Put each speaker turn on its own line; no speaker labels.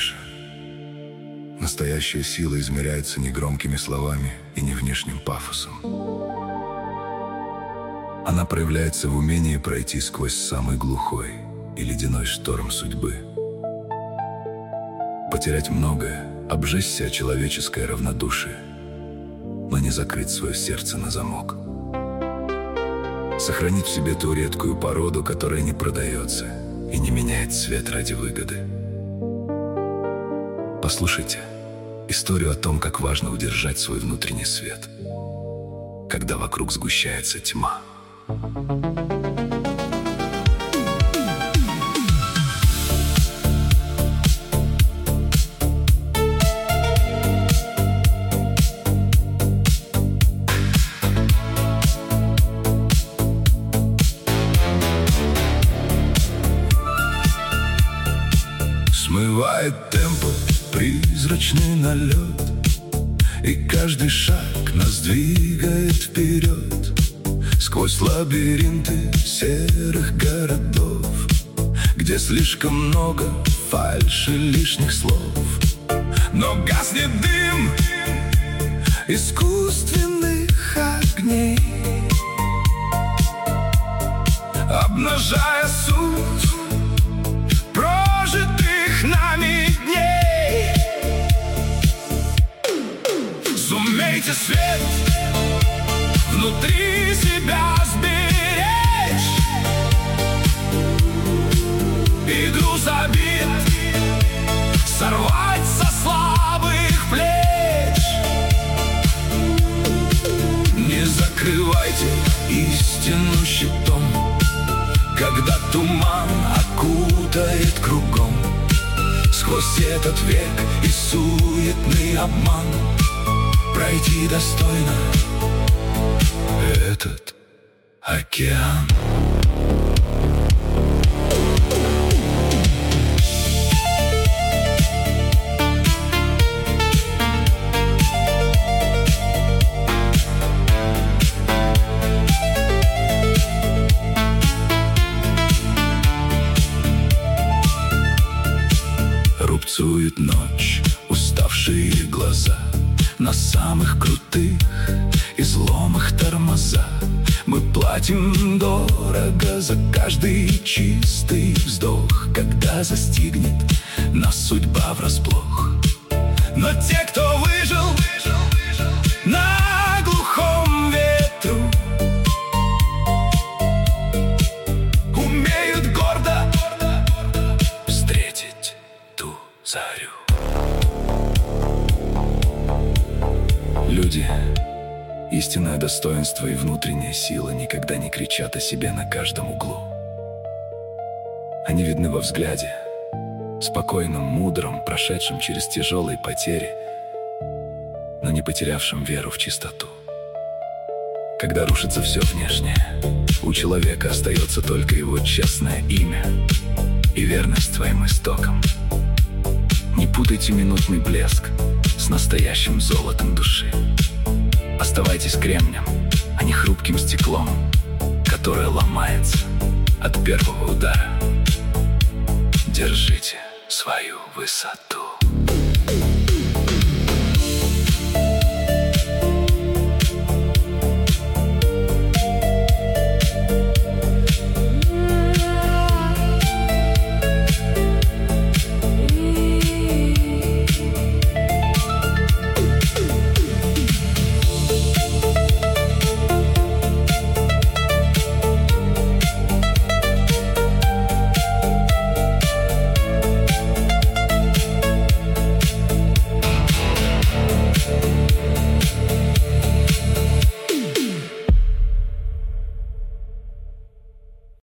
Миша. Настоящая сила измеряется не громкими словами и не внешним пафосом. Она проявляется в умении пройти сквозь самый глухой и ледяной шторм судьбы. Потерять многое, обжечься о человеческое равнодушие, но не закрыть свое сердце на замок. Сохранить в себе ту редкую породу, которая не продается и не меняет цвет ради выгоды. Послушайте историю о том, как важно удержать свой внутренний свет, когда вокруг сгущается тьма. Смывает темпо призрачный налет, и каждый шаг нас двигает вперед, сквозь лабиринты серых городов, где слишком много фальши, лишних слов. Но гаснет дым искусственных огней, обнажая суть прожитых нами дней. Сумейте свет внутри себя сберечь и груз обид сорвать со слабых плеч. Не закрывайте истину щитом, когда туман окутает кругом. Сквозь этот век и суетный обман пройти достойно этот океан. Рубцует ночь, уставшие глаза, на самых крутых изломах тормоза. Мы платим дорого за каждый чистый вздох, когда застигнет нас судьба врасплох. Но те, кто выжил на глухом ветру, умеют гордо встретить ту зарю. Люди, истинное достоинство и внутренняя сила никогда не кричат о себе на каждом углу. Они видны во взгляде, спокойном, мудром, прошедшем через тяжелые потери, но не потерявшем веру в чистоту. Когда рушится все внешнее, у человека остается только его честное имя и верность своим истокам. Не путайте минутный блеск с настоящим золотом души. Оставайтесь кремнем, а не хрупким стеклом, которое ломается от первого удара. Держите свою высоту.